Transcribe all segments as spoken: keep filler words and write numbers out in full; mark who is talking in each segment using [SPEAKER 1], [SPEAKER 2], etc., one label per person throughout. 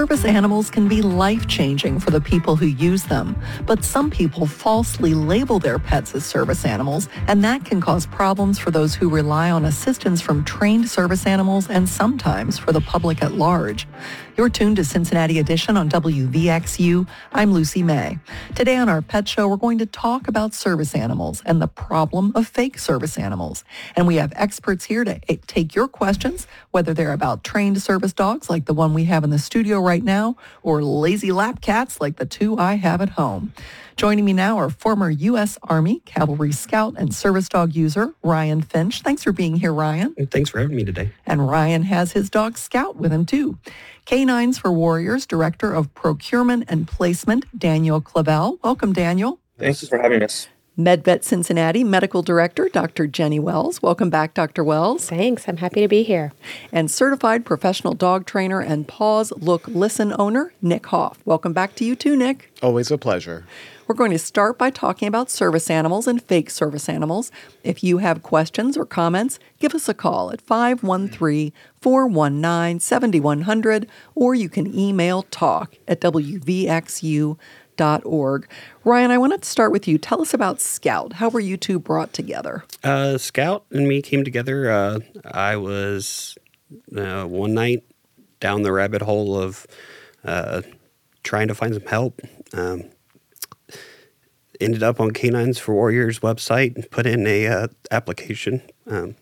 [SPEAKER 1] Service animals can be life-changing for the people who use them, but some people falsely label their pets as service animals, and that can cause problems for those who rely on assistance from trained service animals and sometimes for the public at large. You're tuned to Cincinnati Edition on W V X U. I'm Lucy May. Today on our Pet Show, we're going to talk about service animals and the problem of fake service animals. And we have experts here to take your questions, whether they're about trained service dogs like the one we have in the studio right now, or lazy lap cats like the two I have at home. Joining me now are former U S Army Cavalry Scout and service dog user Ryan Finch. Thanks for being here, Ryan.
[SPEAKER 2] Thanks for having me today.
[SPEAKER 1] And Ryan has his dog Scout with him, too. Canines for Warriors Director of Procurement and Placement, Daniel Clavel. Welcome, Daniel.
[SPEAKER 3] Thanks for having us.
[SPEAKER 1] MedVet Cincinnati Medical Director, Doctor Jenny Wells. Welcome back, Doctor Wells.
[SPEAKER 4] Thanks. I'm happy to be here.
[SPEAKER 1] And Certified Professional Dog Trainer and Pause, Look, Listen owner, Nick Hoff. Welcome back to you too, Nick.
[SPEAKER 5] Always a pleasure.
[SPEAKER 1] We're going to start by talking about service animals and fake service animals. If you have questions or comments, give us a call at five one three, four one nine, seven one zero zero, or you can email talk at W V X U dot org. Ryan, I wanted to start with you. Tell us about Scout. How were you two brought together?
[SPEAKER 2] Uh, Scout and me came together. Uh, I was uh, one night down the rabbit hole of uh, trying to find some help. Um, ended up on Canines for Warriors website and put in a uh, application. Um,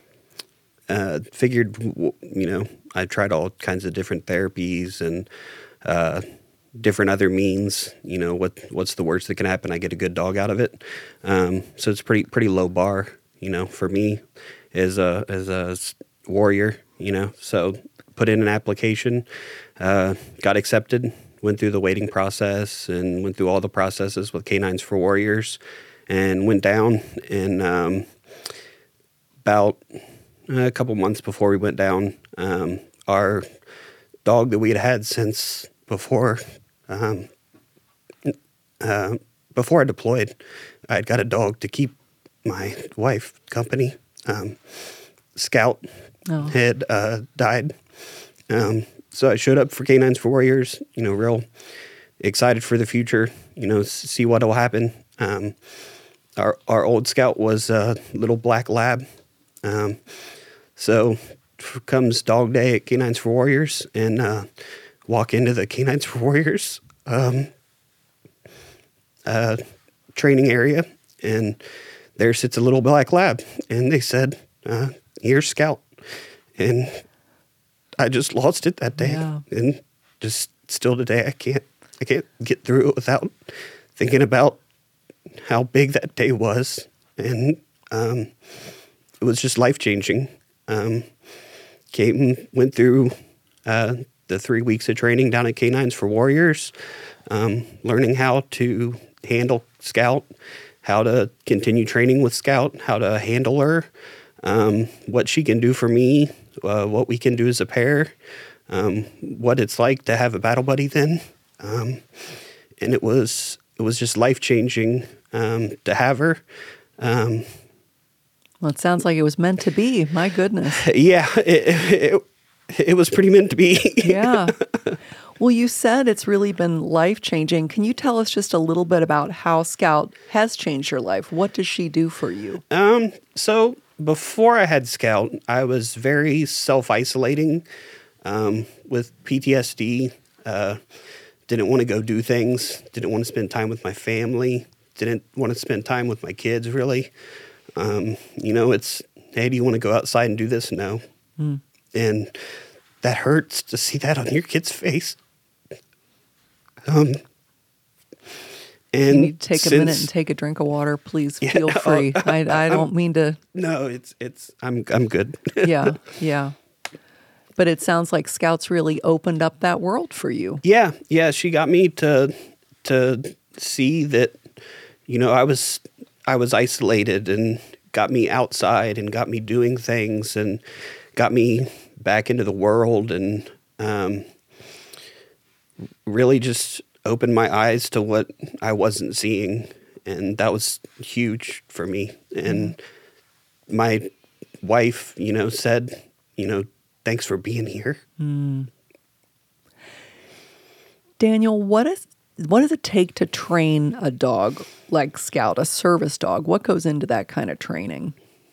[SPEAKER 2] uh, figured, you know, I tried all kinds of different therapies and uh, different other means. You know, what what's the worst that can happen? I get a good dog out of it. Um, so it's pretty pretty low bar, you know, for me as a as a warrior. You know, so put in an application, uh, got accepted. Went through the waiting process and went through all the processes with Canines for Warriors and went down. And um, about a couple months before we went down, um, our dog that we had had since before um, uh, before I deployed, I had got a dog to keep my wife company. Um, Scout oh. had uh, died. Um, So I showed up for Canines for Warriors, you know, real excited for the future, you know, see what will happen. Um, our our old Scout was a little black lab. Um, so comes dog day at Canines for Warriors and uh, walk into the Canines for Warriors um, uh, training area, and there sits a little black lab. And they said, uh, here's Scout. And I just lost it that day, yeah. And just still today, I can't, I can't get through it without thinking about how big that day was, and um, it was just life changing. Um, came, went through uh, the three weeks of training down at Canines for Warriors, um, learning how to handle Scout, how to continue training with Scout, how to handle her, um, what she can do for me. Uh, what we can do as a pair, um, what it's like to have a battle buddy then. Um, and it was it was just life-changing um, to have her. Um,
[SPEAKER 1] well, it sounds like it was meant to be. My goodness.
[SPEAKER 2] Yeah, it, it, it was pretty meant to be.
[SPEAKER 1] Yeah. Well, you said it's really been life-changing. Can you tell us just a little bit about how Scout has changed your life? What does she do for you?
[SPEAKER 2] Um. So... Before I had Scout, I was very self-isolating um, with P T S D. Uh, didn't want to go do things. Didn't want to spend time with my family. Didn't want to spend time with my kids, really. Um, you know, it's, hey, do you want to go outside and do this? No. Mm. And that hurts to see that on your kid's face. Um.
[SPEAKER 1] And you need to take since, a minute and take a drink of water, please. Yeah, feel free. Uh, I I don't mean to.
[SPEAKER 2] No, it's it's. I'm I'm good.
[SPEAKER 1] yeah, yeah. But it sounds like Scout's really opened up that world for you.
[SPEAKER 2] Yeah, yeah. She got me to to see that, you know, I was I was isolated, and got me outside and got me doing things and got me back into the world, and um, really just opened my eyes to what I wasn't seeing, and that was huge for me. And my wife, you know, said, you know, thanks for being here.
[SPEAKER 1] Mm. Daniel, what is what does it take to train a dog like Scout, a service dog? What goes into that kind of training?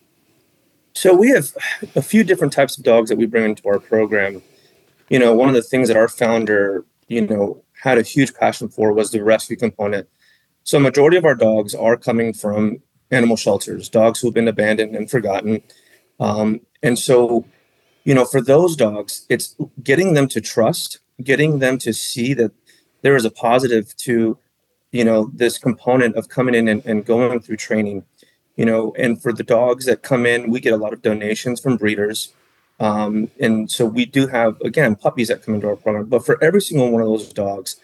[SPEAKER 3] So we have a few different types of dogs that we bring into our program. You know, one of the things that our founder, you know, had a huge passion for was the rescue component. So a majority of our dogs are coming from animal shelters, dogs who've been abandoned and forgotten. Um, and so, you know, for those dogs, it's getting them to trust, getting them to see that there is a positive to, you know, this component of coming in and, and going through training, you know, and for the dogs that come in, we get a lot of donations from breeders. Um, and so we do have, again, puppies that come into our program, but for every single one of those dogs,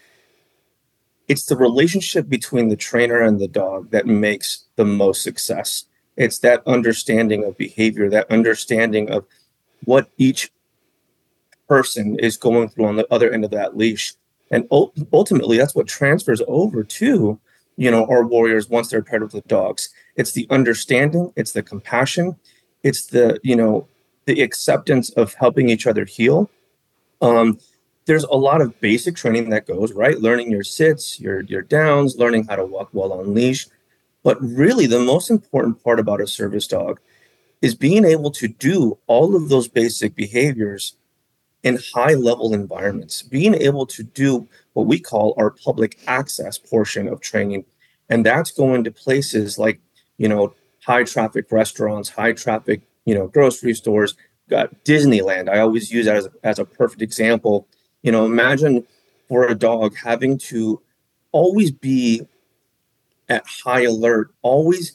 [SPEAKER 3] it's the relationship between the trainer and the dog that makes the most success. It's that understanding of behavior, that understanding of what each person is going through on the other end of that leash. And ultimately, that's what transfers over to, you know, our warriors once they're paired with the dogs. It's the understanding, it's the compassion, it's the, you know, the acceptance of helping each other heal. Um, there's a lot of basic training that goes, right? Learning your sits, your, your downs, learning how to walk well on leash. But really, the most important part about a service dog is being able to do all of those basic behaviors in high level environments, being able to do what we call our public access portion of training. And that's going to places like, you know, high traffic restaurants, high traffic, you know, grocery stores, got Disneyland. I always use that as a, as a perfect example. You know, imagine for a dog having to always be at high alert, always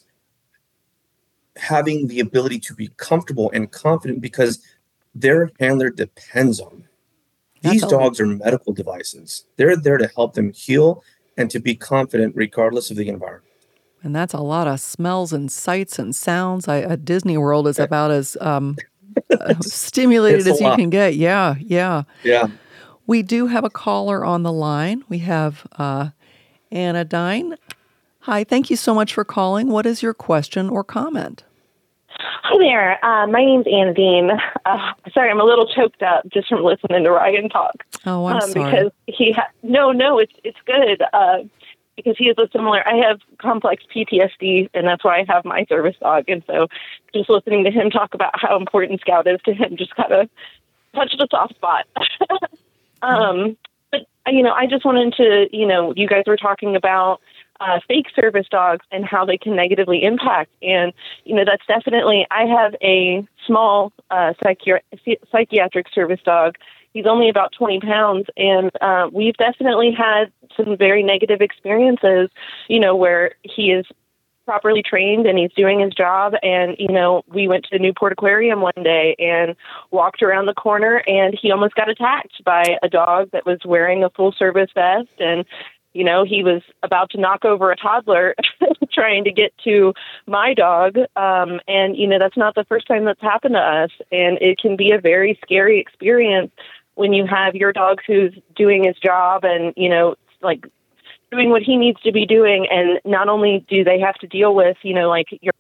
[SPEAKER 3] having the ability to be comfortable and confident because their handler depends on them. These
[SPEAKER 1] That's
[SPEAKER 3] dogs are medical devices. They're there to help them heal and to be confident regardless of the environment.
[SPEAKER 1] And that's a lot of smells and sights and sounds. I, at Disney World is about as um, uh, stimulated as you
[SPEAKER 3] lot.
[SPEAKER 1] can get. Yeah, yeah.
[SPEAKER 3] Yeah.
[SPEAKER 1] We do have a caller on the line. We have uh, Anodyne. Hi, thank you so much for calling. What is your question or comment?
[SPEAKER 4] Hi there. Uh, my name's Anodyne. Uh, sorry, I'm a little choked up just from listening to Ryan talk.
[SPEAKER 1] Oh, I'm
[SPEAKER 4] um,
[SPEAKER 1] sorry.
[SPEAKER 4] Because he ha- no, no, it's it's good. Uh, because he is a similar. I have complex P T S D, and that's why I have my service dog. And so, just listening to him talk about how important Scout is to him just kind of touched a soft spot. um, but you know, I just wanted to, you know, you guys were talking about Uh, fake service dogs and how they can negatively impact. And, you know, that's definitely, I have a small uh, psychi- psychiatric service dog. He's only about twenty pounds. And uh, we've definitely had some very negative experiences, you know, where he is properly trained and he's doing his job. And, you know, we went to the Newport Aquarium one day and walked around the corner and he almost got attacked by a dog that was wearing a full service vest. And you know, he was about to knock over a toddler trying to get to my dog. Um, and, you know, that's not the first time that's happened to us. And it can be a very scary experience when you have your dog who's doing his job and, you know, like doing what he needs to be doing. And not only do they have to deal with, you know, like your...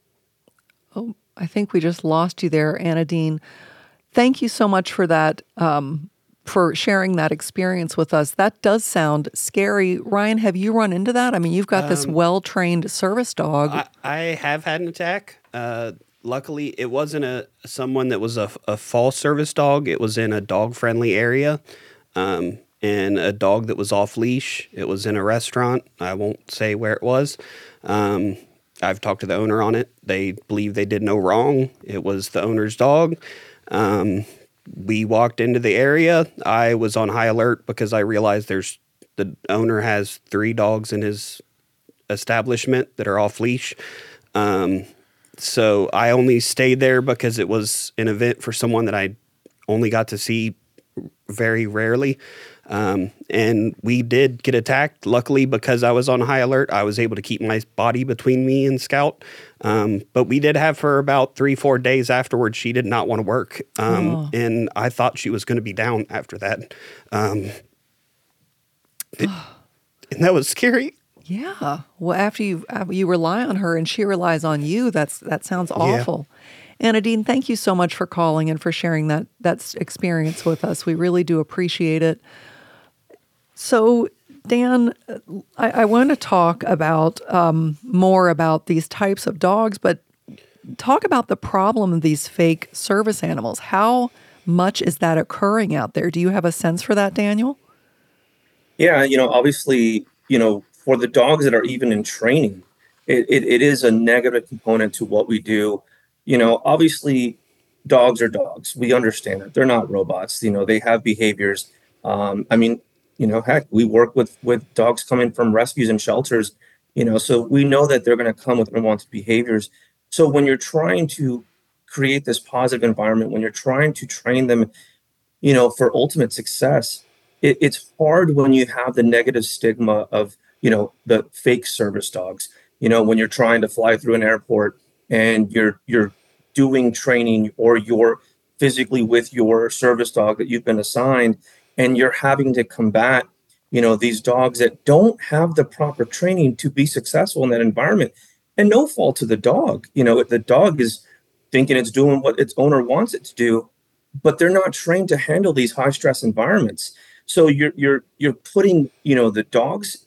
[SPEAKER 1] Oh, I think we just lost you there, Anodyne. Thank you so much for that. Um, for sharing that experience with us. That does sound scary. Ryan, have you run into that? I mean, you've got this
[SPEAKER 2] Um,
[SPEAKER 1] well-trained service dog.
[SPEAKER 2] I, I have had an attack. Uh, luckily, it wasn't a someone that was a, a false service dog. It was in a dog-friendly area, um, and a dog that was off leash. It was in a restaurant. I won't say where it was. Um, I've talked to the owner on it. They believe they did no wrong. It was the owner's dog. Um, We walked into the area. I was on high alert because I realized there's the owner has three dogs in his establishment that are off leash. Um, so I only stayed there because it was an event for someone that I only got to see very rarely. Um, and we did get attacked. Luckily, because I was on high alert, I was able to keep my body between me and Scout. Um, but we did have for about three, four days afterwards. She did not want to work. Um,
[SPEAKER 1] Oh.
[SPEAKER 2] And I thought she was going to be down after that. Um, it, and that was scary.
[SPEAKER 1] Yeah. Well, after you after you rely on her and she relies on you, that's that sounds awful. Yeah. Anodyne, thank you so much for calling and for sharing that that experience with us. We really do appreciate it. So, Dan, I, I want to talk about um, more about these types of dogs, but talk about the problem of these fake service animals. How much is that occurring out there? Do you have a sense for that, Daniel?
[SPEAKER 3] Yeah, you know, obviously, you know, for the dogs that are even in training, it, it, it is a negative component to what we do. You know, obviously, dogs are dogs. We understand that they're not robots. You know, they have behaviors. Um, I mean, you know, heck, we work with with dogs coming from rescues and shelters. You know, so we know that they're going to come with unwanted behaviors. So when you're trying to create this positive environment, when you're trying to train them, you know, for ultimate success, it, it's hard when you have the negative stigma of, you know, the fake service dogs. You know, when you're trying to fly through an airport and you're you're doing training or you're physically with your service dog that you've been assigned, and you're having to combat, you know, these dogs that don't have the proper training to be successful in that environment. And no fault to the dog. You know, the dog is thinking it's doing what its owner wants it to do, but they're not trained to handle these high stress environments. So you're you're you're putting, you know, the dogs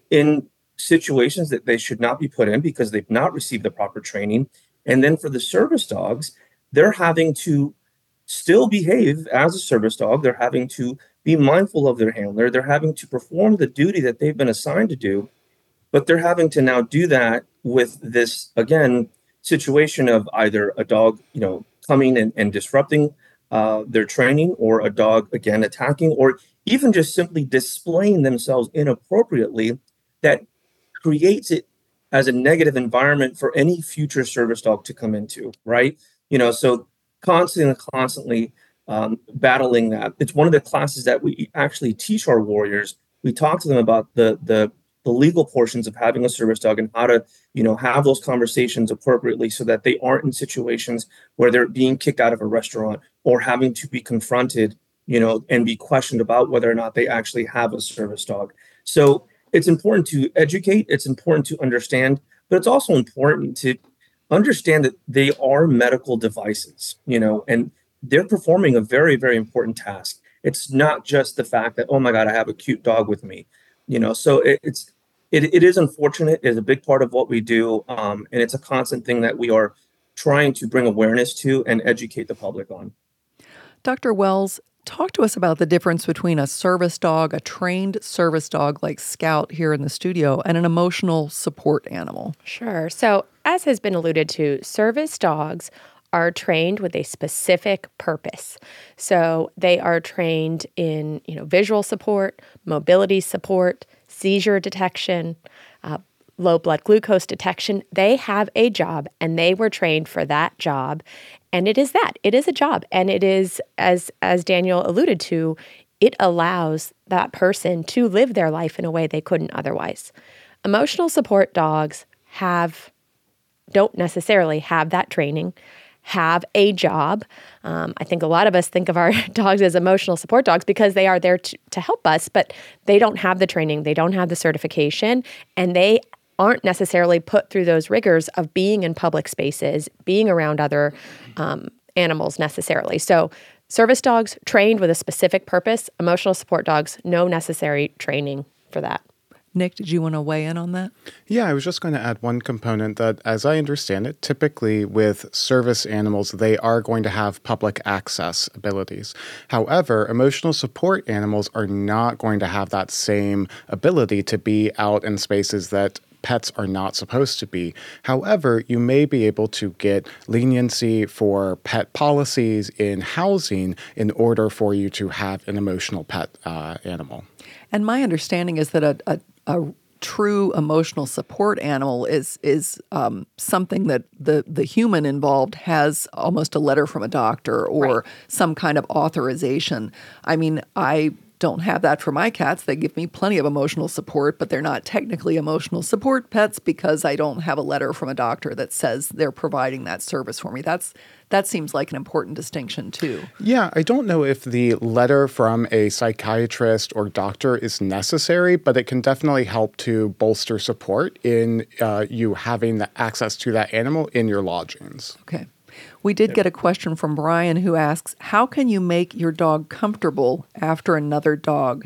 [SPEAKER 3] in situations that they should not be put in because they've not received the proper training. And then for the service dogs, they're having to still behave as a service dog. They're having to be mindful of their handler. They're having to perform the duty that they've been assigned to do, but they're having to now do that with this, again, situation of either a dog, you know, coming and, and disrupting uh, their training, or a dog, again, attacking, or even just simply displaying themselves inappropriately that creates it as a negative environment for any future service dog to come into, right? You know, so constantly and constantly um, battling that. It's one of the classes that we actually teach our warriors. We talk to them about the the the legal portions of having a service dog and how to, you know, have those conversations appropriately so that they aren't in situations where they're being kicked out of a restaurant or having to be confronted, you know, and be questioned about whether or not they actually have a service dog. So it's important to educate, it's important to understand, but it's also important to understand that they are medical devices, you know, and they're performing a very, very important task. It's not just the fact that, oh my God, I have a cute dog with me, you know, so it, it's, It, it is unfortunate. It is a big part of what we do, um, and it's a constant thing that we are trying to bring awareness to and educate the public on.
[SPEAKER 1] Doctor Wells, talk to us about the difference between a service dog, a trained service dog like Scout here in the studio, and an emotional support animal.
[SPEAKER 5] Sure. So, as has been alluded to, service dogs are trained with a specific purpose. So they are trained in, you know, visual support, mobility support, seizure detection, uh, low blood glucose detection. They have a job, and they were trained for that job. And it is that. It is a job. And it is, as as Daniel alluded to, it allows that person to live their life in a way they couldn't otherwise. Emotional support dogs have don't necessarily have that training, have a job. Um, I think a lot of us think of our dogs as emotional support dogs because they are there to, to help us, but they don't have the training, they don't have the certification, and they aren't necessarily put through those rigors of being in public spaces, being around other um, animals necessarily. So service dogs trained with a specific purpose, emotional support dogs, no necessary training for that.
[SPEAKER 1] Nick, did you want to weigh in on that?
[SPEAKER 6] Yeah, I was just going to add one component that, as I understand it, typically with service animals, they are going to have public access abilities. However, emotional support animals are not going to have that same ability to be out in spaces that pets are not supposed to be. However, you may be able to get leniency for pet policies in housing in order for you to have an emotional pet uh, animal.
[SPEAKER 1] And my understanding is that a, a, a true emotional support animal is is um, something that the, the human involved has almost a letter from a doctor or right. some kind of authorization. I mean, I don't have that for my cats. They give me plenty of emotional support, but they're not technically emotional support pets because I don't have a letter from a doctor that says they're providing that service for me. That's that seems like an important distinction too.
[SPEAKER 6] Yeah, I don't know if the letter from a psychiatrist or doctor is necessary, but it can definitely help to bolster support in uh, you having the access to that animal in your lodgings.
[SPEAKER 1] Okay. We did get a question from Brian who asks, how can you make your dog comfortable after another dog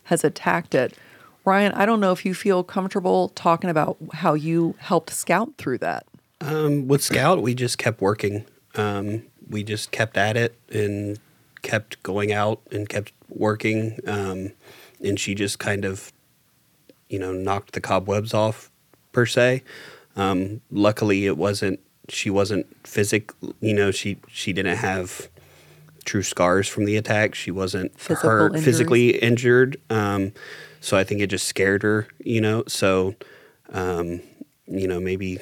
[SPEAKER 1] has attacked it. Ryan, I don't know if you feel comfortable talking about how you helped Scout through that.
[SPEAKER 2] Um, with Scout, we just kept working. Um, we just kept at it and kept going out and kept working. Um, and she just kind of, you know, knocked the cobwebs off, per se. Um, luckily, it wasn't, she wasn't physic, you know, she, she didn't have true scars from the attack. She wasn't
[SPEAKER 1] Physical
[SPEAKER 2] hurt,
[SPEAKER 1] injuries.
[SPEAKER 2] physically injured. Um, so I think it just scared her, you know. So, um, you know, maybe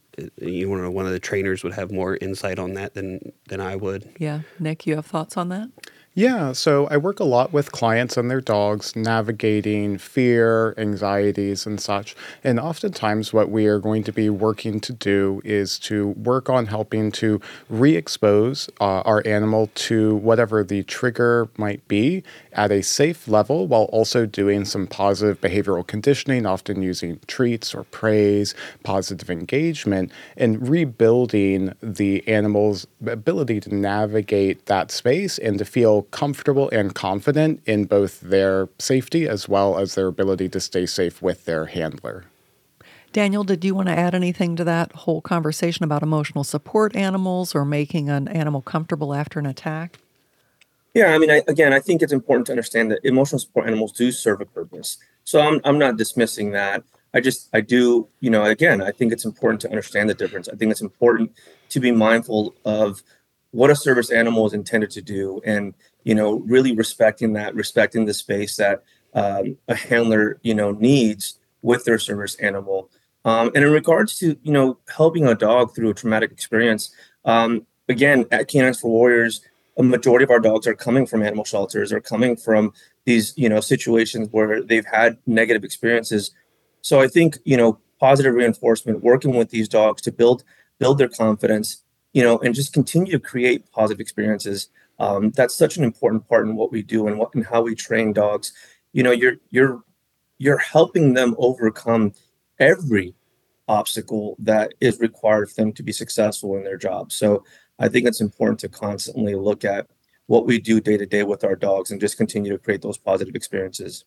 [SPEAKER 2] you know one of the trainers would have more insight on that than than I would.
[SPEAKER 1] Yeah. Nick, you have thoughts on that?
[SPEAKER 6] Yeah, so I work a lot with clients and their dogs navigating fear, anxieties, and such. And oftentimes, what we are going to be working to do is to work on helping to re expose uh, our animal to whatever the trigger might be at a safe level, while also doing some positive behavioral conditioning, often using treats or praise, positive engagement, and rebuilding the animal's ability to navigate that space and to feel comfortable and confident in both their safety as well as their ability to stay safe with their handler.
[SPEAKER 1] Daniel, did you want to add anything to that whole conversation about emotional support animals or making an animal comfortable after an attack?
[SPEAKER 3] Yeah, I mean, I, again, I think it's important to understand that emotional support animals do serve a purpose. So I'm I'm not dismissing that. I just, I do, you know, again, I think it's important to understand the difference. I think it's important to be mindful of what a service animal is intended to do, and you know, really respecting that, respecting the space that um, a handler, you know, needs with their service animal. Um, and in regards to, you know, helping a dog through a traumatic experience, um, again, at Canines for Warriors, a majority of our dogs are coming from animal shelters, or coming from these, you know, situations where they've had negative experiences. So I think, you know, positive reinforcement, working with these dogs to build build their confidence, you know, and just continue to create positive experiences. Um, that's such an important part in what we do and what and how we train dogs. You know, you're you're you're helping them overcome every obstacle that is required for them to be successful in their job. So I think it's important to constantly look at what we do day to day with our dogs and just continue to create those positive experiences.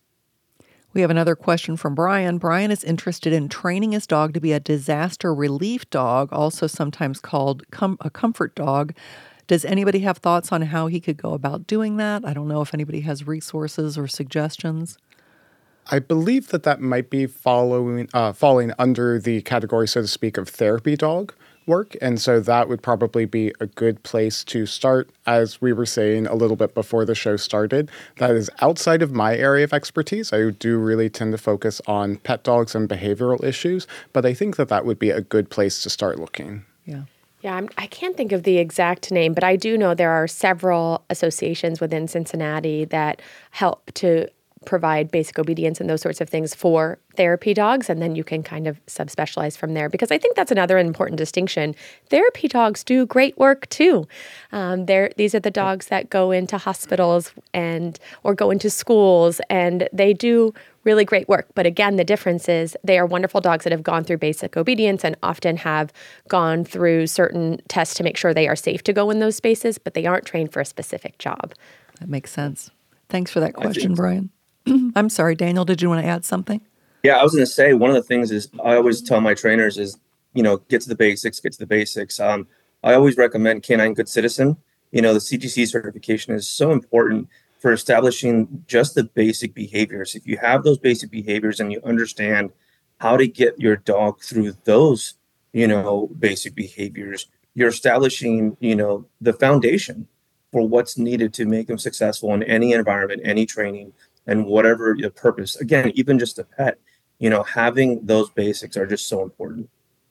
[SPEAKER 1] We have another question from Brian. Brian is interested in training his dog to be a disaster relief dog, also sometimes called com- a comfort dog. Does anybody have thoughts on how he could go about doing that? I don't know if anybody has resources or suggestions.
[SPEAKER 6] I believe that that might be following, uh, falling under the category, so to speak, of therapy dog work. And so that would probably be a good place to start. As we were saying a little bit before the show started, that is outside of my area of expertise. I do really tend to focus on pet dogs and behavioral issues, but I think that that would be a good place to start looking.
[SPEAKER 1] Yeah.
[SPEAKER 5] Yeah, I'm, I can't think of the exact name, but I do know there are several associations within Cincinnati that help to provide basic obedience and those sorts of things for therapy dogs, and then you can kind of subspecialize from there, because I think that's another important distinction. Therapy dogs do great work too. Um, they're, these are the dogs that go into hospitals and or go into schools, and they do really great work. But again, the difference is they are wonderful dogs that have gone through basic obedience and often have gone through certain tests to make sure they are safe to go in those spaces, but they aren't trained for a specific job.
[SPEAKER 1] That makes sense. Thanks for that question, Brian. I'm sorry, Daniel, did you want to add something?
[SPEAKER 3] Yeah, I was going to say, one of the things is I always tell my trainers is, you know, get to the basics, get to the basics. Um, I always recommend Canine Good Citizen. You know, the C T C certification is so important for establishing just the basic behaviors. If you have those basic behaviors and you understand how to get your dog through those, you know, basic behaviors, you're establishing, you know, the foundation for what's needed to make them successful in any environment, any training, and whatever your purpose. Again, even just a pet, you know, having those basics are just so important.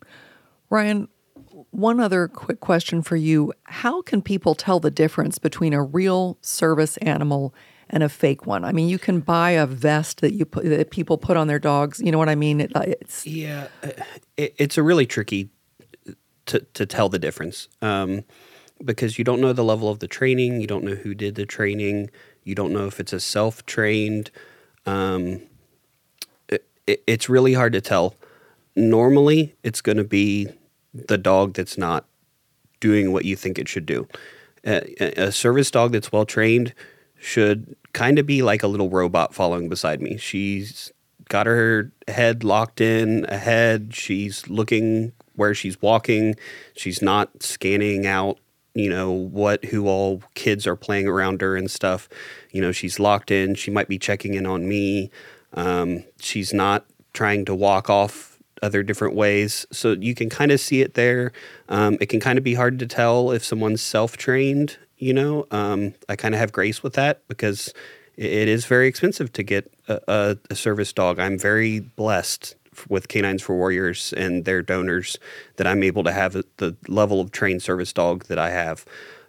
[SPEAKER 1] Ryan, one other quick question for you. How can people tell the difference between a real service animal and a fake one? I mean, you can buy a vest that you put, that people put on their dogs. You know what I mean? It, it's
[SPEAKER 2] Yeah, it, it's a really tricky to to tell the difference, um, because you don't know the level of the training. You don't know who did the training. You don't know if it's a self-trained. Um, it, it, it's really hard to tell. Normally, it's going to be the dog that's not doing what you think it should do. A, a service dog that's well-trained should kind of be like a little robot following beside me. She's got her head locked in ahead. She's looking where she's walking. She's not scanning out, you know, what, who all kids are playing around her and stuff. You know, she's locked in. She might be checking in on me. Um, she's not trying to walk off other different ways. So you can kind of see it there. Um, it can kind of be hard to tell if someone's self-trained, you know. Um, I kind of have grace with that because it, it is very expensive to get a, a, a service dog. I'm very blessed with Canines for Warriors and their donors that I'm able to have the level of trained service dog that I have.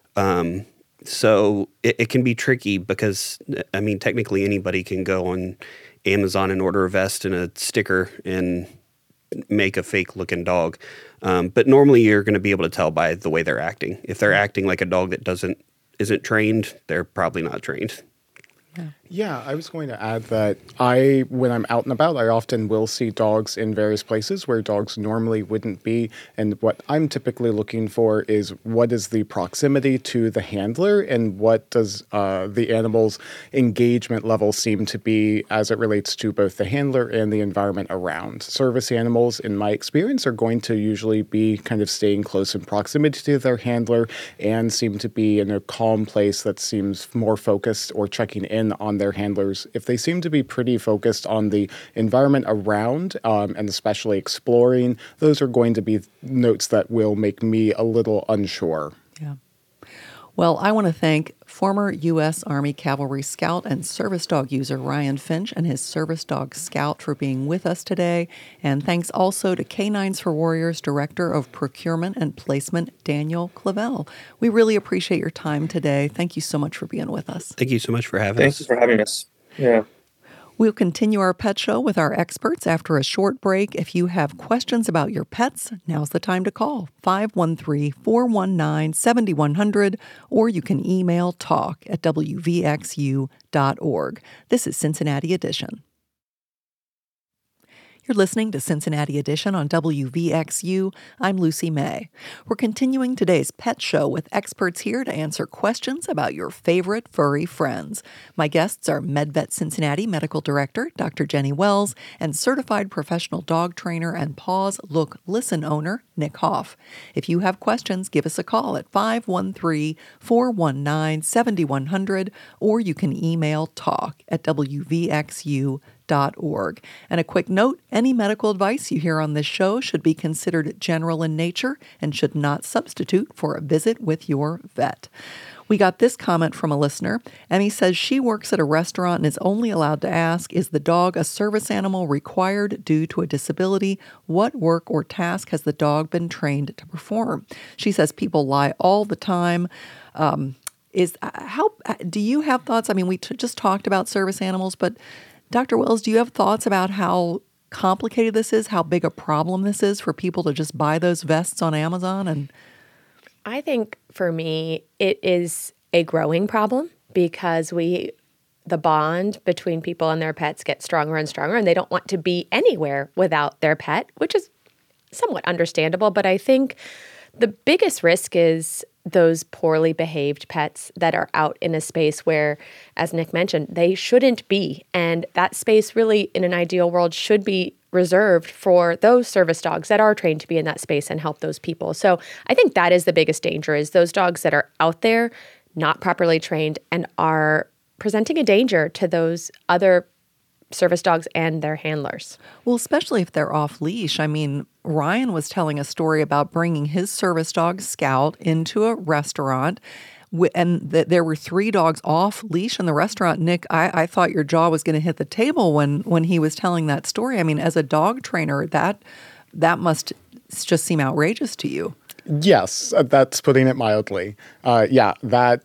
[SPEAKER 2] Um, so it, it can be tricky because, I mean, technically anybody can go on Amazon and order a vest and a sticker and make a fake looking dog. Um, but normally you're going to be able to tell by the way they're acting. If they're acting like a dog that doesn't, isn't trained, they're probably not trained.
[SPEAKER 6] Yeah, I was going to add that I, when I'm out and about, I often will see dogs in various places where dogs normally wouldn't be. And what I'm typically looking for is what is the proximity to the handler and what does uh, the animal's engagement level seem to be as it relates to both the handler and the environment around. Service animals, in my experience, are going to usually be kind of staying close in proximity to their handler and seem to be in a calm place that seems more focused or checking in on their handlers. If they seem to be pretty focused on the environment around um, and especially exploring, those are going to be notes that will make me a little unsure.
[SPEAKER 1] Yeah. Well, I want to thank former U S Army Cavalry Scout and service dog user Ryan Finch and his service dog Scout for being with us today. And thanks also to Canines for Warriors Director of Procurement and Placement, Daniel Clavel. We really appreciate your time today. Thank you so much for being with us.
[SPEAKER 2] Thank you so much for having
[SPEAKER 3] Thanks
[SPEAKER 2] us.
[SPEAKER 3] for having us. Yeah.
[SPEAKER 1] We'll continue our pet show with our experts after a short break. If you have questions about your pets, now's the time to call five one three, four one nine, seven one zero zero, or you can email talk at w v x u dot org. This is Cincinnati Edition. You're listening to Cincinnati Edition on W V X U. I'm Lucy May. We're continuing today's pet show with experts here to answer questions about your favorite furry friends. My guests are MedVet Cincinnati Medical Director Doctor Jenny Wells and Certified Professional Dog Trainer and Pause, Look, Listen owner Nick Hoff. If you have questions, give us a call at five one three, four one nine, seven one zero zero, or you can email talk at w v x u dot org. And a quick note, any medical advice you hear on this show should be considered general in nature and should not substitute for a visit with your vet. We got this comment from a listener. Emmy says she works at a restaurant and is only allowed to ask, is the dog a service animal required due to a disability? What work or task has the dog been trained to perform? She says people lie all the time. Um, is how do you have thoughts? I mean, we t- just talked about service animals, but Doctor Wells, do you have thoughts about how complicated this is, how big a problem this is for people to just buy those vests on Amazon? And
[SPEAKER 5] I think for me, it is a growing problem because we, the bond between people and their pets gets stronger and stronger, and they don't want to be anywhere without their pet, which is somewhat understandable. But I think the biggest risk is those poorly behaved pets that are out in a space where, as Nick mentioned, they shouldn't be. And that space really, in an ideal world, should be reserved for those service dogs that are trained to be in that space and help those people. So I think that is the biggest danger, is those dogs that are out there, not properly trained, and are presenting a danger to those other service dogs and their handlers.
[SPEAKER 1] Well, especially if they're off leash. I mean, Ryan was telling a story about bringing his service dog Scout into a restaurant, and th- there were three dogs off leash in the restaurant. Nick, I, I thought your jaw was going to hit the table when when he was telling that story. I mean, as a dog trainer, that that must just seem outrageous to you.
[SPEAKER 6] Yes, that's putting it mildly. Uh, yeah, that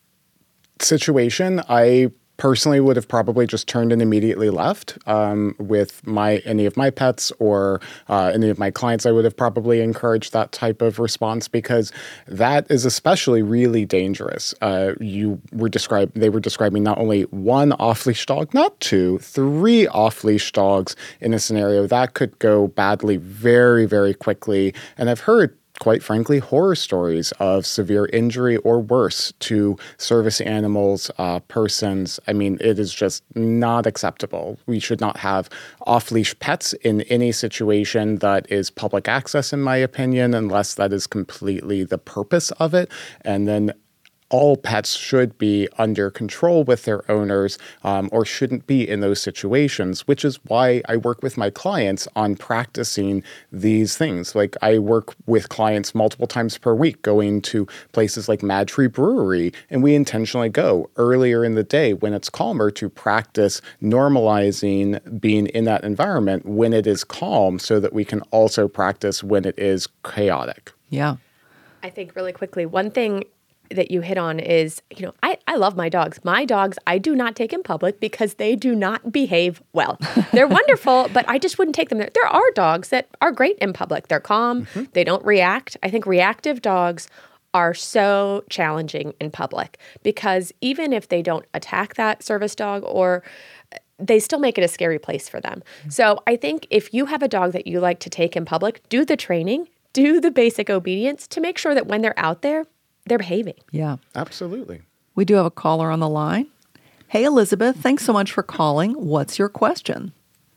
[SPEAKER 6] situation, I personally would have probably just turned and immediately left um, with my any of my pets or uh, any of my clients. I would have probably encouraged that type of response because that is especially really dangerous. Uh, you were describe they were describing not only one off-leash dog, not two, three off-leash dogs in a scenario that could go badly very, very quickly. And I've heard quite frankly, horror stories of severe injury or worse to service animals, uh, persons. I mean, it is just not acceptable. We should not have off-leash pets in any situation that is public access, in my opinion, unless that is completely the purpose of it. And then all pets should be under control with their owners um, or shouldn't be in those situations, which is why I work with my clients on practicing these things. Like I work with clients multiple times per week going to places like Mad Tree Brewery, and we intentionally go earlier in the day when it's calmer to practice normalizing being in that environment when it is calm so that we can also practice when it is chaotic.
[SPEAKER 1] Yeah.
[SPEAKER 5] I think really quickly, one thing that you hit on is, you know, I, I love my dogs. My dogs, I do not take in public because they do not behave well. They're wonderful, but I just wouldn't take them there. There are dogs that are great in public. They're calm. Mm-hmm. They don't react. I think reactive dogs are so challenging in public because even if they don't attack that service dog or they still make it a scary place for them. Mm-hmm. So I think if you have a dog that you like to take in public, do the training, do the basic obedience to make sure that when they're out there, they're behaving.
[SPEAKER 1] Yeah.
[SPEAKER 6] Absolutely.
[SPEAKER 1] We do have a caller on the line. Hey, Elizabeth, thanks so much for calling. What's your question?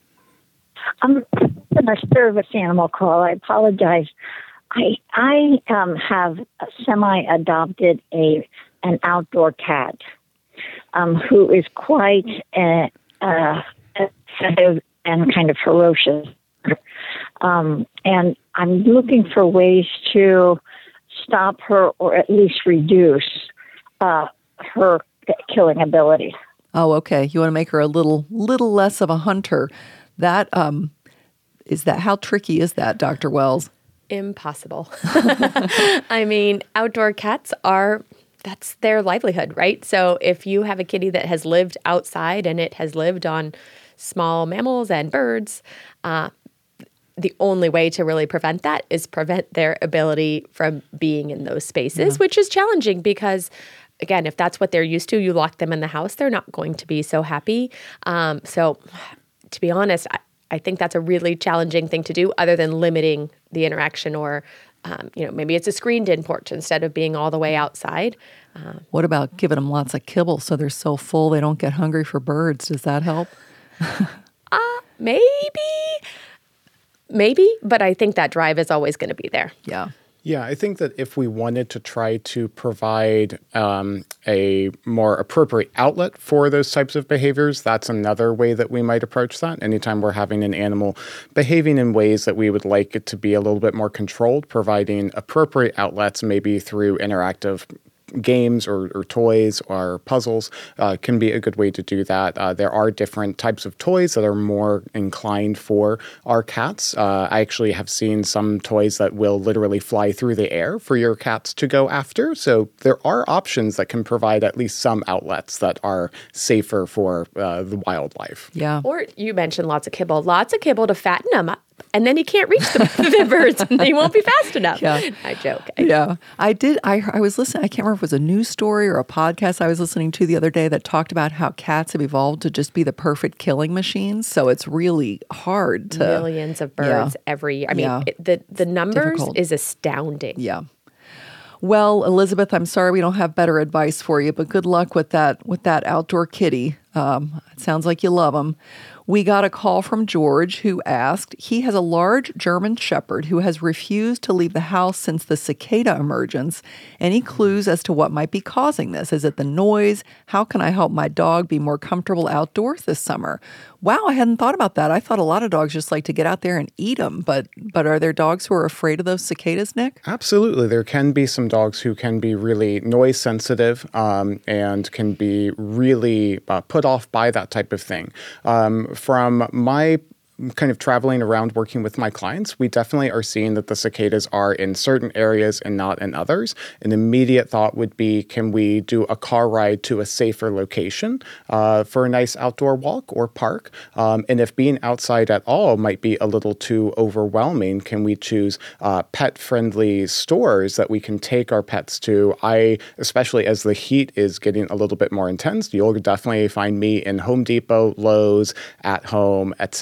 [SPEAKER 7] I'm in a service animal call. I apologize. I I um, have semi-adopted a an outdoor cat um, who is quite uh, uh, sensitive and kind of ferocious. Um, and I'm looking for ways to stop her or at least reduce uh, her killing ability.
[SPEAKER 1] Oh, okay. You want to make her a little little less of a hunter. That um, is that. How tricky is that, Doctor Wells?
[SPEAKER 5] Impossible. I mean, outdoor cats are, that's their livelihood, right? So if you have a kitty that has lived outside and it has lived on small mammals and birds, uh, the only way to really prevent that is prevent their ability from being in those spaces, yeah. which is challenging because, again, if that's what they're used to, you lock them in the house, they're not going to be so happy. Um, so to be honest, I, I think that's a really challenging thing to do other than limiting the interaction or, um, you know, maybe it's a screened-in porch instead of being all the way outside. Uh,
[SPEAKER 1] what about giving them lots of kibble so they're so full they don't get hungry for birds? Does that help?
[SPEAKER 5] uh, maybe. Maybe, but I think that drive is always going to be there.
[SPEAKER 1] Yeah.
[SPEAKER 6] Yeah, I think that if we wanted to try to provide um, a more appropriate outlet for those types of behaviors, that's another way that we might approach that. Anytime we're having an animal behaving in ways that we would like it to be a little bit more controlled, providing appropriate outlets, maybe through interactive games or, or toys or puzzles uh, can be a good way to do that. Uh, there are different types of toys that are more inclined for our cats. Uh, I actually have seen some toys that will literally fly through the air for your cats to go after. So there are options that can provide at least some outlets that are safer for uh, the wildlife.
[SPEAKER 1] Yeah.
[SPEAKER 5] Or you mentioned lots of kibble. Lots of kibble to fatten them up. And then he can't reach the, the birds and they won't be fast enough.
[SPEAKER 1] Yeah.
[SPEAKER 5] I joke. I
[SPEAKER 1] yeah. Joke. I did. I, I was listening. I can't remember if it was a news story or a podcast I was listening to the other day that talked about how cats have evolved to just be the perfect killing machines. So it's really hard to.
[SPEAKER 5] Millions of birds
[SPEAKER 1] yeah.
[SPEAKER 5] every year. I mean,
[SPEAKER 1] yeah.
[SPEAKER 5] it, the, the numbers
[SPEAKER 1] Difficult.
[SPEAKER 5] is astounding.
[SPEAKER 1] Yeah. Well, Elizabeth, I'm sorry we don't have better advice for you, but good luck with that with that outdoor kitty. Um, it sounds like you love them. We got a call from George who asked, he has a large German Shepherd who has refused to leave the house since the cicada emergence. Any clues as to what might be causing this? Is it the noise? How can I help my dog be more comfortable outdoors this summer? Wow, I hadn't thought about that. I thought a lot of dogs just like to get out there and eat them, but but are there dogs who are afraid of those cicadas, Nick?
[SPEAKER 6] Absolutely. There can be some dogs who can be really noise sensitive um, and can be really uh, put off by that type of thing. Um, from my kind of traveling around working with my clients, we definitely are seeing that the cicadas are in certain areas and not in others. An immediate thought would be, can we do a car ride to a safer location uh, for a nice outdoor walk or park? Um, and if being outside at all might be a little too overwhelming, can we choose uh, pet-friendly stores that we can take our pets to? I, especially as the heat is getting a little bit more intense, you'll definitely find me in Home Depot, Lowe's, At Home, et cetera,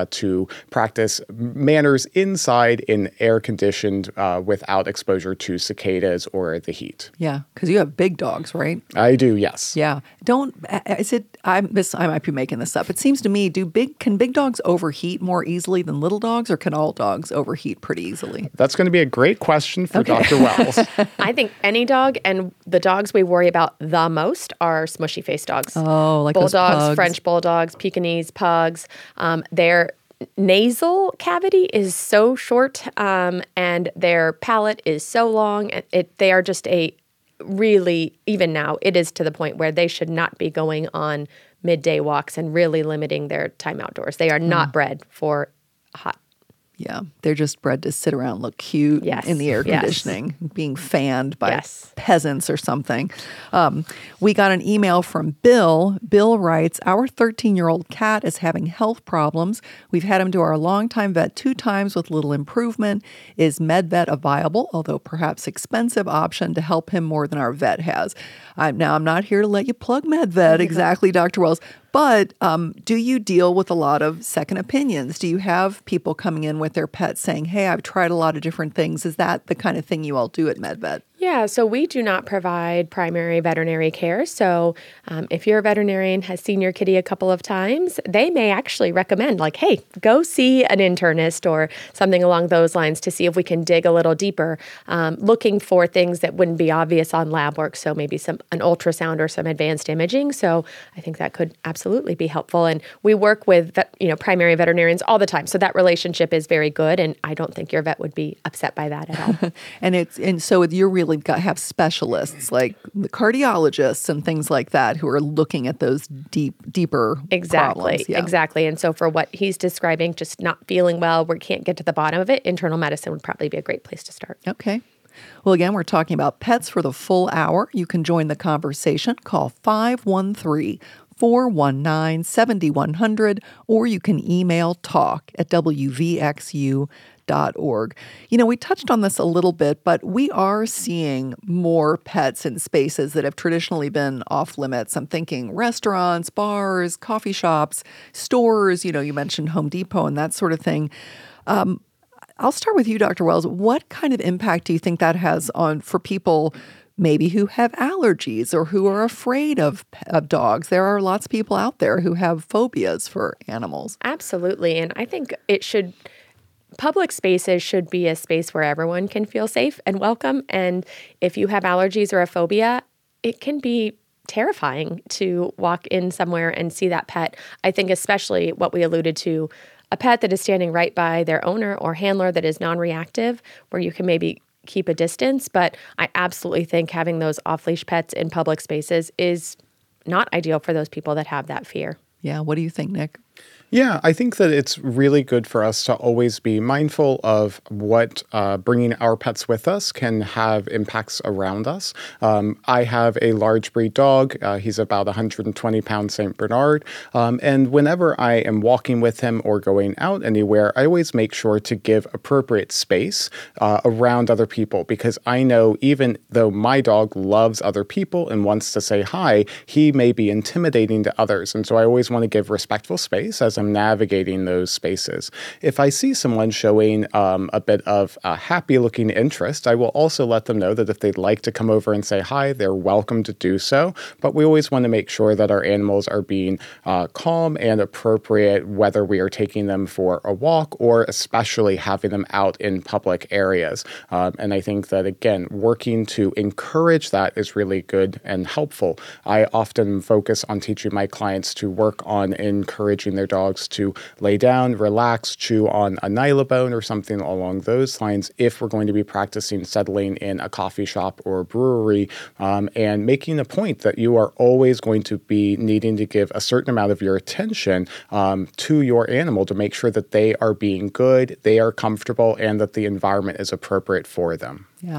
[SPEAKER 6] uh, to practice manners inside in air-conditioned uh, without exposure to cicadas or the heat.
[SPEAKER 1] Yeah, because you have big dogs, right?
[SPEAKER 6] I do, yes.
[SPEAKER 1] Yeah. Don't, is it, I'm, this, I might be making this up. It seems to me, do big, can big dogs overheat more easily than little dogs, or can all dogs overheat pretty easily?
[SPEAKER 6] That's going to be a great question for
[SPEAKER 1] Okay.
[SPEAKER 6] Doctor Wells.
[SPEAKER 5] I think any dog, and the dogs we worry about the most are smushy face dogs.
[SPEAKER 1] Oh, like those
[SPEAKER 5] bulldogs,
[SPEAKER 1] pugs.
[SPEAKER 5] French bulldogs, Pekingese, pugs. Um, their nasal cavity is so short, um, and their palate is so long. It, it they are just a really, even now, it is to the point where they should not be going on midday walks and really limiting their time outdoors. They are not bred for hot.
[SPEAKER 1] Yeah, they're just bred to sit around, look cute
[SPEAKER 5] Yes,
[SPEAKER 1] in the air
[SPEAKER 5] yes.
[SPEAKER 1] conditioning, being fanned by
[SPEAKER 5] Yes.
[SPEAKER 1] peasants or something. Um, we got an email from Bill. Bill writes, our thirteen-year-old cat is having health problems. We've had him to our longtime vet two times with little improvement. Is MedVet a viable, although perhaps expensive, option to help him more than our vet has? I, now, I'm not here to let you plug MedVet exactly, Doctor Wells. But um, do you deal with a lot of second opinions? Do you have people coming in with their pets saying, hey, I've tried a lot of different things? Is that the kind of thing you all do at MedVet?
[SPEAKER 5] Yeah, so we do not provide primary veterinary care. So um, if your veterinarian has seen your kitty a couple of times, they may actually recommend, like, hey, go see an internist or something along those lines to see if we can dig a little deeper, um, looking for things that wouldn't be obvious on lab work. So maybe some an ultrasound or some advanced imaging. So I think that could absolutely be helpful. And we work with vet, you know primary veterinarians all the time. So that relationship is very good. And I don't think your vet would be upset by that at all.
[SPEAKER 1] And it's and so you're really got have specialists like the cardiologists and things like that who are looking at those deep, deeper
[SPEAKER 5] Exactly,
[SPEAKER 1] problems. Yeah.
[SPEAKER 5] exactly. And so for what he's describing, just not feeling well, we can't get to the bottom of it, internal medicine would probably be a great place to start.
[SPEAKER 1] Okay. Well, again, we're talking about pets for the full hour. You can join the conversation. Call five one three, four one nine, seven one zero zero, or you can email talk at w v x u dot org. You know, we touched on this a little bit, but we are seeing more pets in spaces that have traditionally been off limits. I'm thinking restaurants, bars, coffee shops, stores. You know, you mentioned Home Depot and that sort of thing. Um, I'll start with you, Doctor Wells. What kind of impact do you think that has on for people maybe who have allergies or who are afraid of, of dogs? There are lots of people out there who have phobias for animals.
[SPEAKER 5] Absolutely. And I think it should, public spaces should be a space where everyone can feel safe and welcome. And if you have allergies or a phobia, it can be terrifying to walk in somewhere and see that pet. I think especially what we alluded to, a pet that is standing right by their owner or handler that is non-reactive, where you can maybe keep a distance. But I absolutely think having those off-leash pets in public spaces is not ideal for those people that have that fear.
[SPEAKER 1] Yeah. What do you think, Nick?
[SPEAKER 6] Yeah, I think that it's really good for us to always be mindful of what uh, bringing our pets with us can have impacts around us. Um, I have a large breed dog. Uh, he's about one hundred twenty pounds Saint Bernard. Um, and whenever I am walking with him or going out anywhere, I always make sure to give appropriate space uh, around other people, because I know even though my dog loves other people and wants to say hi, he may be intimidating to others. And so I always want to give respectful space as I'm navigating those spaces. If I see someone showing um, a bit of uh, happy-looking interest, I will also let them know that if they'd like to come over and say hi, they're welcome to do so. But we always want to make sure that our animals are being uh, calm and appropriate, whether we are taking them for a walk or especially having them out in public areas. Um, and I think that, again, working to encourage that is really good and helpful. I often focus on teaching my clients to work on encouraging their dogs to lay down, relax, chew on a nylabone or something along those lines if we're going to be practicing settling in a coffee shop or a brewery, um, and making a point that you are always going to be needing to give a certain amount of your attention um, to your animal to make sure that they are being good, they are comfortable, and that the environment is appropriate for them.
[SPEAKER 1] Yeah.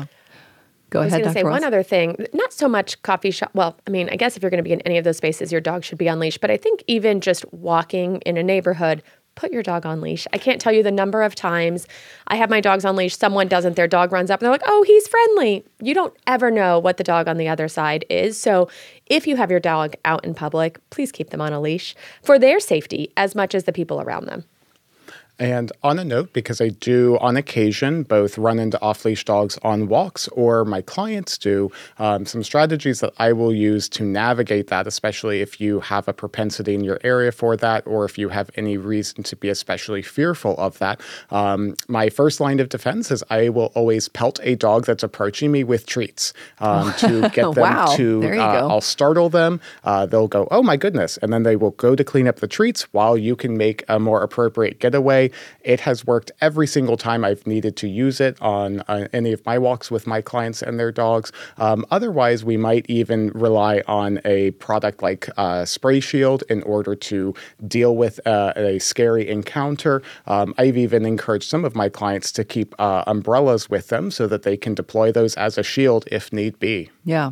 [SPEAKER 1] Go
[SPEAKER 5] I was
[SPEAKER 1] ahead,
[SPEAKER 5] going to say
[SPEAKER 1] Doctor
[SPEAKER 5] one
[SPEAKER 1] Ross.
[SPEAKER 5] other thing, not so much coffee shop. Well, I mean, I guess if you're going to be in any of those spaces, your dog should be on leash. But I think even just walking in a neighborhood, put your dog on leash. I can't tell you the number of times I have my dogs on leash, someone doesn't, their dog runs up and they're like, oh, he's friendly. You don't ever know what the dog on the other side is. So if you have your dog out in public, please keep them on a leash for their safety as much as the people around them.
[SPEAKER 6] And on a note, because I do on occasion both run into off-leash dogs on walks or my clients do, um, some strategies that I will use to navigate that, especially if you have a propensity in your area for that or if you have any reason to be especially fearful of that. Um, my first line of defense is I will always pelt a dog that's approaching me with treats um, to get them
[SPEAKER 1] Wow.
[SPEAKER 6] to,
[SPEAKER 1] There you
[SPEAKER 6] uh,
[SPEAKER 1] go.
[SPEAKER 6] I'll startle them. Uh, they'll go, oh my goodness. And then they will go to clean up the treats while you can make a more appropriate getaway. It has worked every single time I've needed to use it on uh, any of my walks with my clients and their dogs. Um, otherwise, we might even rely on a product like uh, Spray Shield in order to deal with uh, a scary encounter. Um, I've even encouraged some of my clients to keep uh, umbrellas with them so that they can deploy those as a shield if need be.
[SPEAKER 1] Yeah.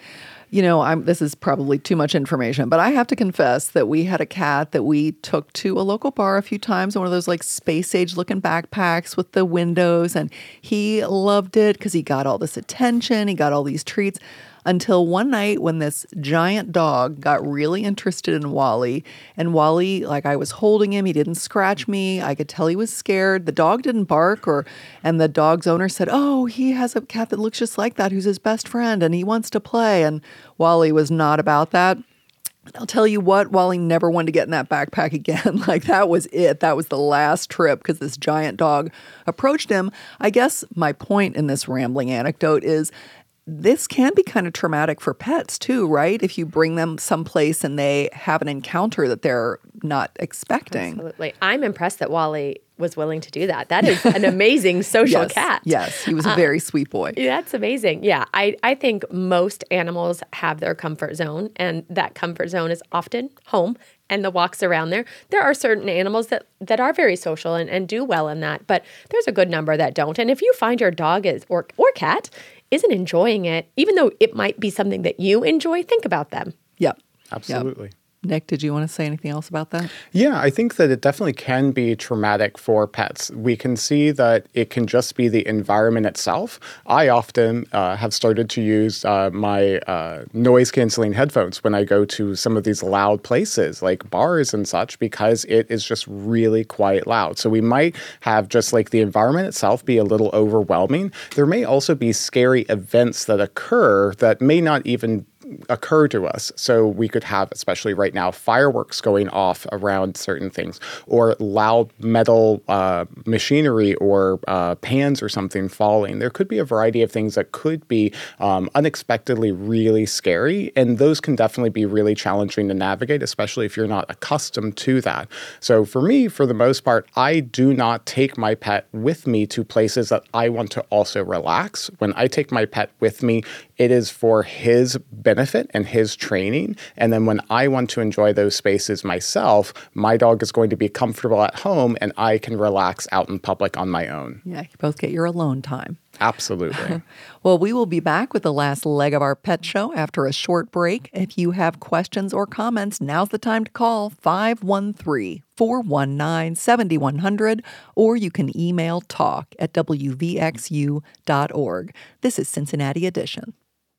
[SPEAKER 1] You know, I'm, this is probably too much information, but I have to confess that we had a cat that we took to a local bar a few times, one of those like space age looking backpacks with the windows. And he loved it because he got all this attention. He got all these treats. Until one night when this giant dog got really interested in Wally. And Wally, like I was holding him, he didn't scratch me. I could tell he was scared. The dog didn't bark or, and the dog's owner said, oh, he has a cat that looks just like that who's his best friend and he wants to play. And Wally was not about that. I'll tell you what, Wally never wanted to get in that backpack again. Like that was it. That was the last trip because this giant dog approached him. I guess my point in this rambling anecdote is this can be kind of traumatic for pets too, right? If you bring them someplace and they have an encounter that they're not expecting.
[SPEAKER 5] Absolutely. I'm impressed that Wally was willing to do that. That is an amazing social
[SPEAKER 1] yes,
[SPEAKER 5] cat.
[SPEAKER 1] Yes, he was a very uh, sweet boy.
[SPEAKER 5] That's amazing. Yeah, I, I think most animals have their comfort zone, and that comfort zone is often home and the walks around there. There are certain animals that, that are very social and, and do well in that, but there's a good number that don't. And if you find your dog is or or cat isn't enjoying it, even though it might be something that you enjoy, think about them.
[SPEAKER 1] Yep.
[SPEAKER 6] Absolutely.
[SPEAKER 1] Yep. Nick, did you want to say anything else about that?
[SPEAKER 6] Yeah, I think that it definitely can be traumatic for pets. We can see that it can just be the environment itself. I often uh, have started to use uh, my uh, noise-canceling headphones when I go to some of these loud places like bars and such because it is just really quite loud. So we might have just like the environment itself be a little overwhelming. There may also be scary events that occur that may not even occur to us. So we could have, especially right now, fireworks going off around certain things, or loud metal uh, machinery or uh, pans or something falling. There could be a variety of things that could be um, unexpectedly really scary, and those can definitely be really challenging to navigate, especially if you're not accustomed to that. So for me, for the most part, I do not take my pet with me to places that I want to also relax. When I take my pet with me, it is for his benefit and his training. And then when I want to enjoy those spaces myself, my dog is going to be comfortable at home and I can relax out in public on my own.
[SPEAKER 1] Yeah, you both get your alone time.
[SPEAKER 6] Absolutely.
[SPEAKER 1] Well, we will be back with the last leg of our pet show after a short break. If you have questions or comments, now's the time to call five one three, four one nine, seven one zero zero, or you can email talk at w v x u dot org. This is Cincinnati Edition.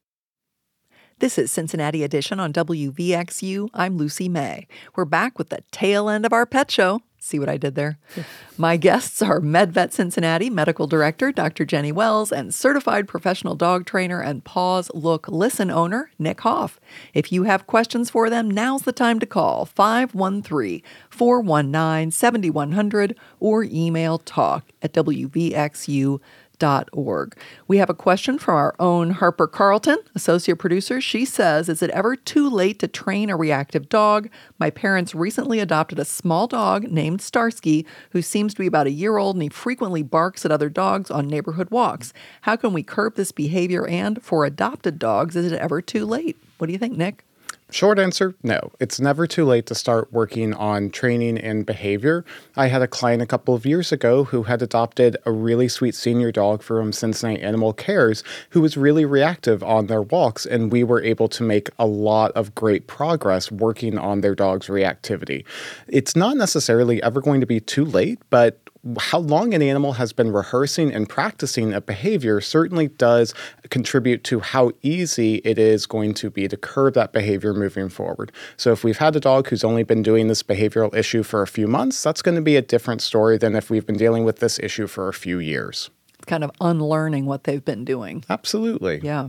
[SPEAKER 1] This is Cincinnati Edition on W V X U. I'm Lucy May. We're back with the tail end of our pet show. See what I did there? My guests are MedVet Cincinnati Medical Director Doctor Jenny Wells and Certified Professional Dog Trainer and Pause, Look, Listen owner Nick Hoff. If you have questions for them, now's the time to call five one three, four one nine, seven one zero zero or email talk at w v x u dot org. We have a question from our own Harper Carlton, associate producer. She says, is it ever too late to train a reactive dog? My parents recently adopted a small dog named Starsky, who seems to be about a year old, and he frequently barks at other dogs on neighborhood walks. How can we curb this behavior? And for adopted dogs, is it ever too late? What do you think, Nick?
[SPEAKER 6] Short answer, no. It's never too late to start working on training and behavior. I had a client a couple of years ago who had adopted a really sweet senior dog from Cincinnati Animal Cares who was really reactive on their walks, and we were able to make a lot of great progress working on their dog's reactivity. It's not necessarily ever going to be too late, but how long an animal has been rehearsing and practicing a behavior certainly does contribute to how easy it is going to be to curb that behavior moving forward. So if we've had a dog who's only been doing this behavioral issue for a few months, that's going to be a different story than if we've been dealing with this issue for a few years.
[SPEAKER 1] Kind of unlearning what they've been doing.
[SPEAKER 6] Absolutely.
[SPEAKER 1] Yeah.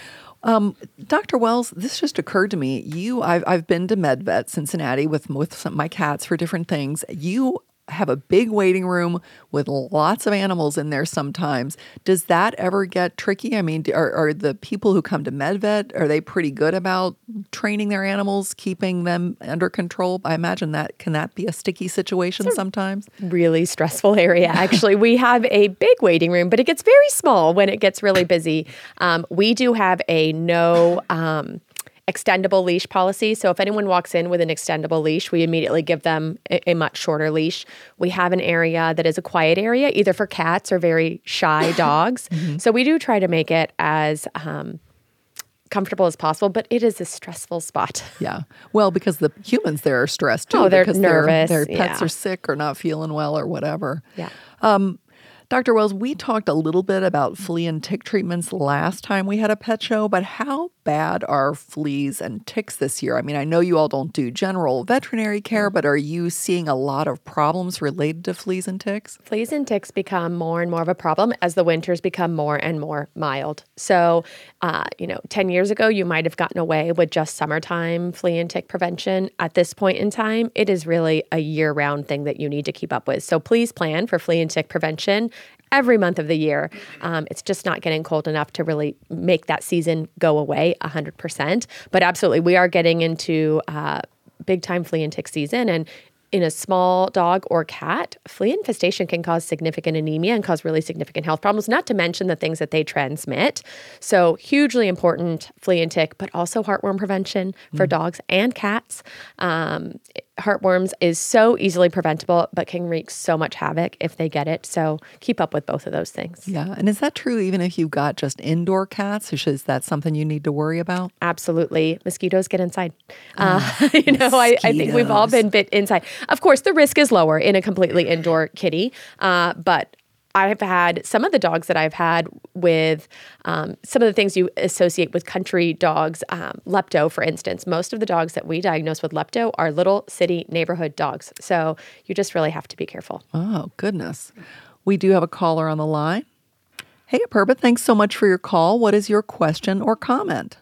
[SPEAKER 1] Um, Doctor Wells, this just occurred to me. You, I've, I've been to MedVet Cincinnati with, with some, my cats for different things. You have a big waiting room with lots of animals in there sometimes. Does that ever get tricky? I mean, are, are the people who come to MedVet, are they pretty good about training their animals, keeping them under control? I imagine that, can that be a sticky situation
[SPEAKER 5] it's a
[SPEAKER 1] sometimes?
[SPEAKER 5] Really stressful area, actually. We have a big waiting room, but it gets very small when it gets really busy. Um, we do have a no... Um, extendable leash policy. So if anyone walks in with an extendable leash, we immediately give them a, a much shorter leash. We have an area that is a quiet area, either for cats or very shy dogs. Mm-hmm. So we do try to make it as um, comfortable as possible, but it is a stressful spot.
[SPEAKER 1] Yeah. Well, because the humans there are stressed too.
[SPEAKER 5] Oh, they're
[SPEAKER 1] because
[SPEAKER 5] nervous.
[SPEAKER 1] Their, their pets
[SPEAKER 5] yeah.
[SPEAKER 1] are sick or not feeling well or whatever.
[SPEAKER 5] Yeah.
[SPEAKER 1] Um, Doctor Wells, we talked a little bit about flea and tick treatments last time we had a pet show, but how bad are fleas and ticks this year? I mean, I know you all don't do general veterinary care, but are you seeing a lot of problems related to fleas and ticks?
[SPEAKER 5] Fleas and ticks become more and more of a problem as the winters become more and more mild. So, uh, you know, ten years ago, you might have gotten away with just summertime flea and tick prevention. At this point in time, it is really a year-round thing that you need to keep up with. So please plan for flea and tick prevention every month of the year. Um, it's just not getting cold enough to really make that season go away one hundred percent. But absolutely, we are getting into uh, big-time flea and tick season. And in a small dog or cat, flea infestation can cause significant anemia and cause really significant health problems, not to mention the things that they transmit. So hugely important, flea and tick, but also heartworm prevention for mm. dogs and cats. Um, heartworms is so easily preventable, but can wreak so much havoc if they get it. So keep up with both of those things.
[SPEAKER 1] Yeah. And is that true even if you've got just indoor cats? Is that something you need to worry about?
[SPEAKER 5] Absolutely. Mosquitoes get inside.
[SPEAKER 1] Oh,
[SPEAKER 5] uh, you know, I, I think we've all been bit inside. Of course, the risk is lower in a completely indoor kitty, uh, but I've had some of the dogs that I've had with um, some of the things you associate with country dogs, um, lepto, for instance. Most of the dogs that we diagnose with lepto are little city neighborhood dogs. So you just really have to be careful.
[SPEAKER 1] Oh, goodness. We do have a caller on the line. Hey, Apurva, thanks so much for your call. What is your question or comment?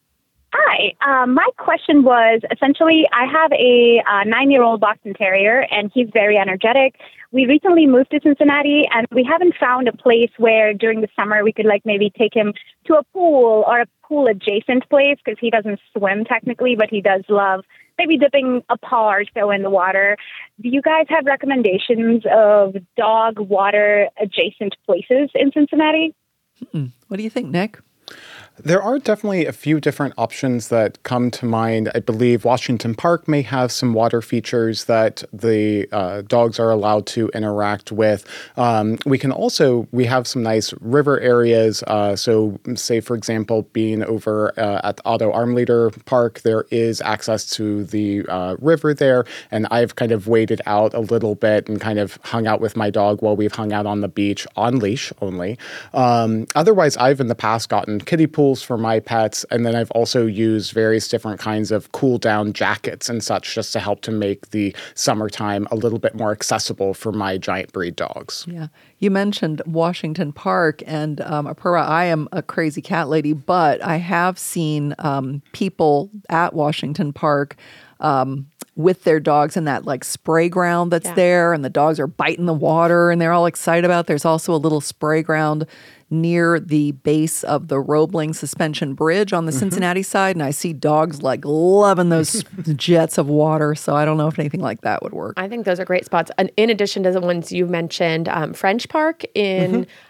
[SPEAKER 8] Hi. Um, my question was essentially I have a uh, nine-year-old Boston Terrier, and he's very energetic. We recently moved to Cincinnati, and we haven't found a place where during the summer we could like maybe take him to a pool or a pool-adjacent place because he doesn't swim technically, but he does love maybe dipping a paw or so in the water. Do you guys have recommendations of dog water-adjacent places in Cincinnati?
[SPEAKER 1] Hmm. What do you think, Nick?
[SPEAKER 6] There are definitely a few different options that come to mind. I believe Washington Park may have some water features that the uh, dogs are allowed to interact with. Um, we can also, we have some nice river areas. Uh, so say, for example, being over uh, at the Otto Armleder Park, there is access to the uh, river there. And I've kind of waited out a little bit and kind of hung out with my dog while we've hung out on the beach on leash only. Um, otherwise, I've in the past gotten kiddie pools for my pets, and then I've also used various different kinds of cool down jackets and such just to help to make the summertime a little bit more accessible for my giant breed dogs.
[SPEAKER 1] Yeah. You mentioned Washington Park, and um, Apurva, I am a crazy cat lady, but I have seen um, people at Washington Park um, with their dogs in that like spray ground that's
[SPEAKER 5] yeah.
[SPEAKER 1] there, and the dogs are biting the water and they're all excited about it. There's also a little spray ground near the base of the Roebling Suspension Bridge on the mm-hmm. Cincinnati side, and I see dogs like loving those jets of water, so I don't know if anything like that would work.
[SPEAKER 5] I think those are great spots. And in addition to the ones you mentioned, um, French Park in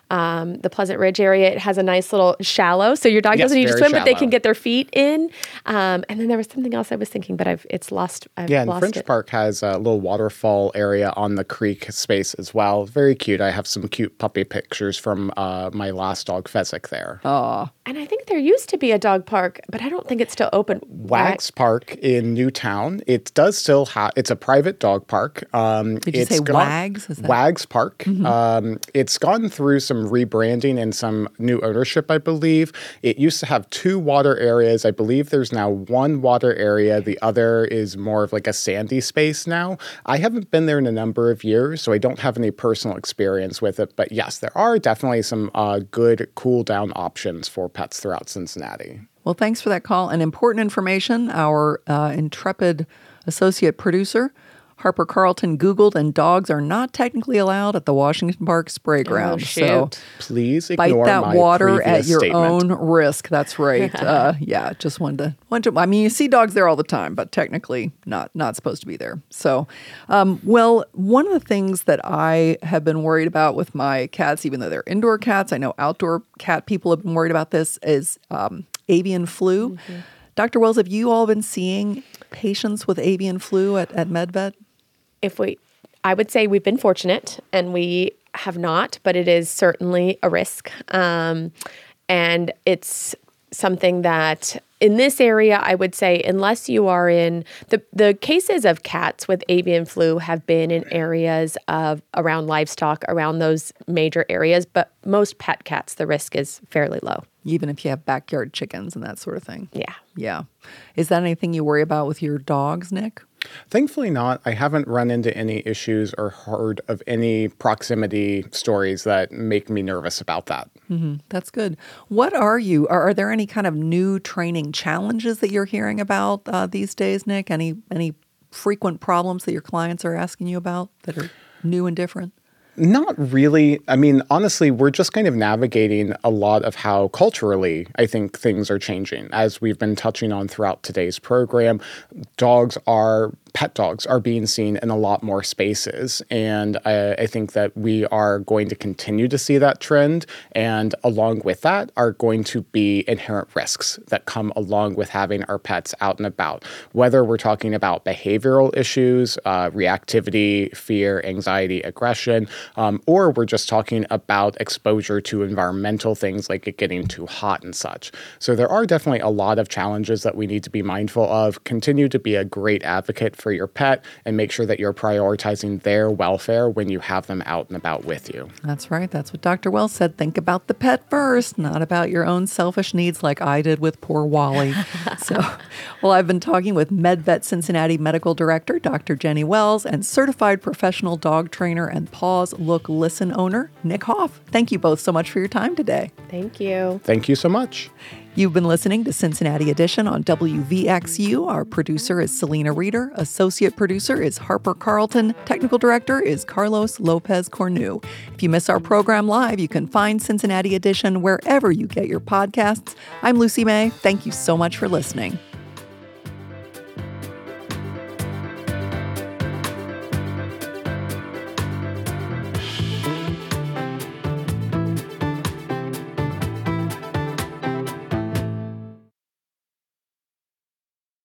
[SPEAKER 5] Um, the Pleasant Ridge area, it has a nice little shallow, so your dog
[SPEAKER 6] Yes,
[SPEAKER 5] doesn't need to
[SPEAKER 6] very
[SPEAKER 5] swim, but they
[SPEAKER 6] shallow.
[SPEAKER 5] can get their feet in. Um, and then there was something else I was thinking, but I've it's lost. I've
[SPEAKER 6] Yeah, and
[SPEAKER 5] lost
[SPEAKER 6] French
[SPEAKER 5] it.
[SPEAKER 6] Park has a little waterfall area on the creek space as well. Very cute. I have some cute puppy pictures from uh, my last dog, Fezzik, there.
[SPEAKER 1] Aw.
[SPEAKER 5] And I think there used to be a dog park, but I don't think it's still open.
[SPEAKER 6] Wags Park in Newtown. It does still have. It's a private dog park. Um,
[SPEAKER 1] Did you
[SPEAKER 6] it's
[SPEAKER 1] say
[SPEAKER 6] gone-
[SPEAKER 1] Wags? Is that-
[SPEAKER 6] Wags Park. Um, it's gone through some rebranding and some new ownership, I believe. It used to have two water areas. I believe there's now one water area. The other is more of like a sandy space now. I haven't been there in a number of years, so I don't have any personal experience with it. But yes, there are definitely some uh, good cool down options for pets throughout Cincinnati.
[SPEAKER 1] Well, thanks for that call and important information. Our uh, intrepid associate producer, Harper Carlton, Googled, and dogs are not technically allowed at the Washington Park Spray Ground.
[SPEAKER 5] Oh,
[SPEAKER 1] so
[SPEAKER 5] shoot.
[SPEAKER 6] Please
[SPEAKER 1] bite
[SPEAKER 6] ignore
[SPEAKER 1] that
[SPEAKER 6] my
[SPEAKER 1] water at
[SPEAKER 6] previous
[SPEAKER 1] your
[SPEAKER 6] statement.
[SPEAKER 1] own risk. That's right. uh, yeah, just wanted to, wanted to. I mean, you see dogs there all the time, but technically not not supposed to be there. So, um, well, one of the things that I have been worried about with my cats, even though they're indoor cats, I know outdoor cat people have been worried about this, is um, avian flu.
[SPEAKER 5] Mm-hmm.
[SPEAKER 1] Doctor Wells, have you all been seeing patients with avian flu at, at MedVet?
[SPEAKER 5] If we, I would say we've been fortunate and we have not, but it is certainly a risk. Um, and it's something that in this area, I would say, unless you are in the, the cases of cats with avian flu have been in areas of around livestock, around those major areas, but most pet cats, the risk is fairly low.
[SPEAKER 1] Even if you have backyard chickens and that sort of thing.
[SPEAKER 5] Yeah.
[SPEAKER 1] Yeah. Is that anything you worry about with your dogs, Nick?
[SPEAKER 6] Thankfully not. I haven't run into any issues or heard of any proximity stories that make me nervous about that.
[SPEAKER 1] Mm-hmm. That's good. What are you? Are, are there any kind of new training challenges that you're hearing about uh, these days, Nick? Any any frequent problems that your clients are asking you about that are new and different?
[SPEAKER 6] Not really. I mean, honestly, we're just kind of navigating a lot of how culturally I think things are changing. As we've been touching on throughout today's program, dogs are, pet dogs are being seen in a lot more spaces. And I, I think that we are going to continue to see that trend. And along with that are going to be inherent risks that come along with having our pets out and about. Whether we're talking about behavioral issues, uh, reactivity, fear, anxiety, aggression, Um, or we're just talking about exposure to environmental things like it getting too hot and such. So there are definitely a lot of challenges that we need to be mindful of. Continue to be a great advocate for your pet and make sure that you're prioritizing their welfare when you have them out and about with you.
[SPEAKER 1] That's right. That's what Doctor Wells said. Think about the pet first, not about your own selfish needs like I did with poor Wally. So, well, I've been talking with MedVet Cincinnati Medical Director, Doctor Jenny Wells, and Certified Professional Dog Trainer and Pause, Look, Listen owner, Nick Hoff. Thank you both so much for your time today.
[SPEAKER 5] Thank you.
[SPEAKER 6] Thank you so much.
[SPEAKER 1] You've been listening to Cincinnati Edition on W V X U. Our producer is Selena Reeder. Associate producer is Harper Carlton. Technical director is Carlos Lopez Cornu. If you miss our program live, you can find Cincinnati Edition wherever you get your podcasts. I'm Lucy May. Thank you so much for listening.